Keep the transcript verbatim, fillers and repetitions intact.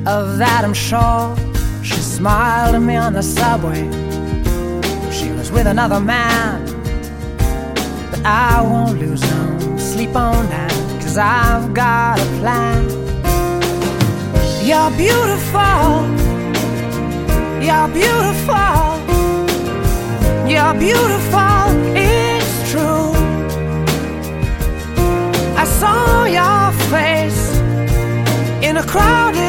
Of that I'm sure. She smiled at me on the subway. She was with another man, but I won't lose no sleep on that, 'cause I've got a plan. You're beautiful, you're beautiful, you're beautiful, it's true. I saw your face in a crowded